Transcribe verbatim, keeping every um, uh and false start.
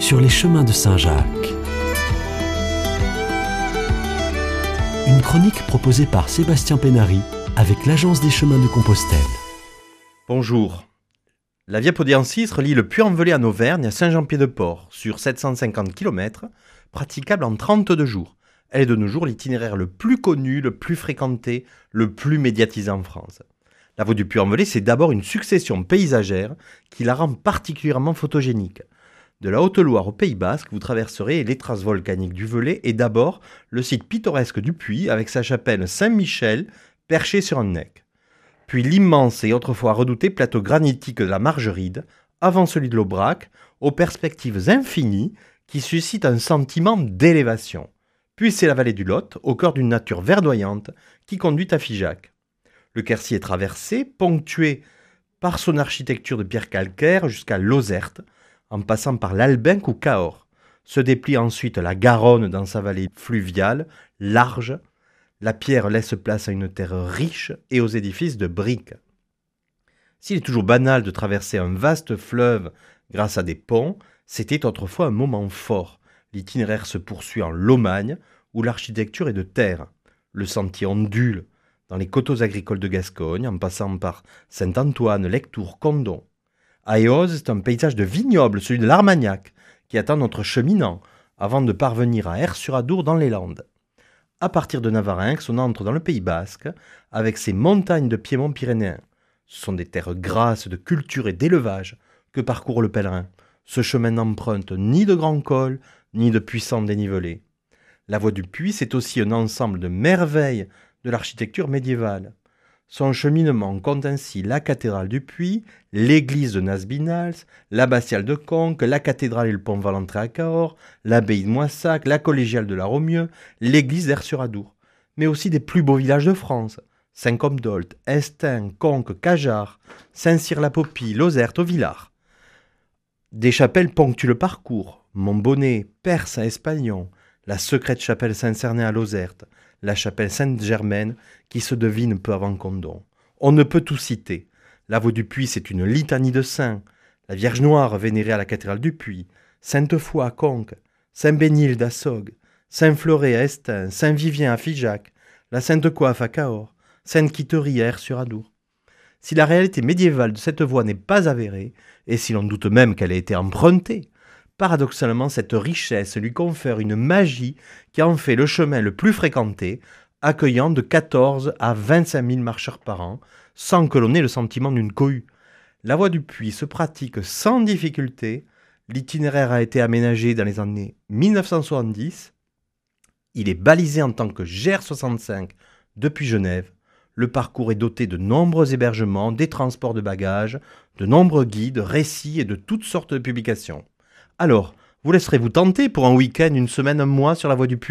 sur les chemins de Saint-Jacques. Une chronique proposée par Sébastien Pénary avec l'Agence des chemins de Compostelle. Bonjour. La Via Podiensis relie le Puy-en-Velay en Auvergne à Saint-Jean-Pied-de-Port sur sept cent cinquante kilomètres, praticable en trente-deux jours. Elle est de nos jours l'itinéraire le plus connu, le plus fréquenté, le plus médiatisé en France. La voie du Puy-en-Velay, c'est d'abord une succession paysagère qui la rend particulièrement photogénique. De la Haute-Loire au Pays Basque, vous traverserez les traces volcaniques du Velay et d'abord le site pittoresque du Puy avec sa chapelle Saint-Michel perchée sur un nec. Puis l'immense et autrefois redouté plateau granitique de la Margeride, avant celui de l'Aubrac, aux perspectives infinies qui suscitent un sentiment d'élévation. Puis c'est la vallée du Lot, au cœur d'une nature verdoyante, qui conduit à Figeac. Le Quercy est traversé, ponctué par son architecture de pierre calcaire jusqu'à Lozerte, en passant par l'Albenque ou Cahors. Se déplie ensuite la Garonne dans sa vallée fluviale, large. La pierre laisse place à une terre riche et aux édifices de briques. S'il est toujours banal de traverser un vaste fleuve grâce à des ponts, c'était autrefois un moment fort. L'itinéraire se poursuit en Lomagne, où l'architecture est de terre. Le sentier ondule dans les coteaux agricoles de Gascogne, en passant par Saint-Antoine, Lectoure, Condom. À Eauze, c'est un paysage de vignoble, celui de l'Armagnac, qui attend notre cheminant, avant de parvenir à Aire-sur-Adour dans les Landes. À partir de Navarinx, on entre dans le Pays Basque, avec ses montagnes de piémont pyrénéen. Ce sont des terres grasses de culture et d'élevage que parcourt le pèlerin. Ce chemin n'emprunte ni de grands cols, ni de puissants dénivelés. La voie du Puy, c'est aussi un ensemble de merveilles de l'architecture médiévale. Son cheminement compte ainsi la cathédrale du Puy, l'église de Nasbinals, l'abbatiale de Conques, la cathédrale et le pont Valentré à Cahors, l'abbaye de Moissac, la collégiale de la Romieux, l'église d'Aire-sur-Adour, mais aussi des plus beaux villages de France, Saint-Comdolthe, Estaing, Conques, Cajarc, Saint-Cyr-la-Popie, Lozerte, Villars. Des chapelles ponctuent le parcours, Montbonnet, Perse à Espagnon, la secrète chapelle Saint-Cernin à Lozerte, la chapelle Sainte-Germaine qui se devine peu avant Condom. On ne peut tout citer. La voie du Puy, c'est une litanie de saints. La Vierge Noire vénérée à la cathédrale du Puy, Sainte-Foy à Conques, Saint-Bénilde à Saugues, Saint-Fleuret à Estaing, Saint-Vivien à Figeac, la Sainte-Coiffe à Cahors, Sainte-Quitterie à Aire-sur-Adour. Si la réalité médiévale de cette voie n'est pas avérée, et si l'on doute même qu'elle ait été empruntée, paradoxalement, cette richesse lui confère une magie qui en fait le chemin le plus fréquenté, accueillant de quatorze à vingt-cinq mille marcheurs par an, sans que l'on ait le sentiment d'une cohue. La voie du Puy se pratique sans difficulté. L'itinéraire a été aménagé dans les années mille neuf cent soixante-dix. Il est balisé en tant que G R soixante-cinq depuis Genève. Le parcours est doté de nombreux hébergements, des transports de bagages, de nombreux guides, récits et de toutes sortes de publications. Alors, vous laisserez-vous tenter pour un week-end, une semaine, un mois sur la voie du Puy ?